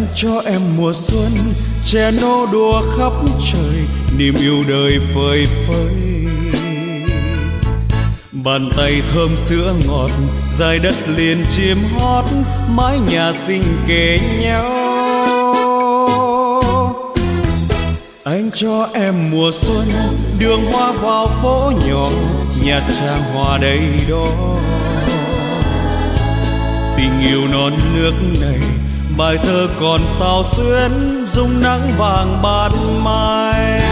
cho em mùa xuân che nô đùa khắp trời, niềm yêu đời phơi phới. Bàn tay thơm sữa ngọt, dài đất liền chim hót, mái nhà xinh kề nhau. Anh cho em mùa xuân, đường hoa vào phố nhỏ, nhạt tràng hoa đầy đó. Tình yêu non nước này, bài thơ còn sao xuyến, dung nắng vàng ban mai.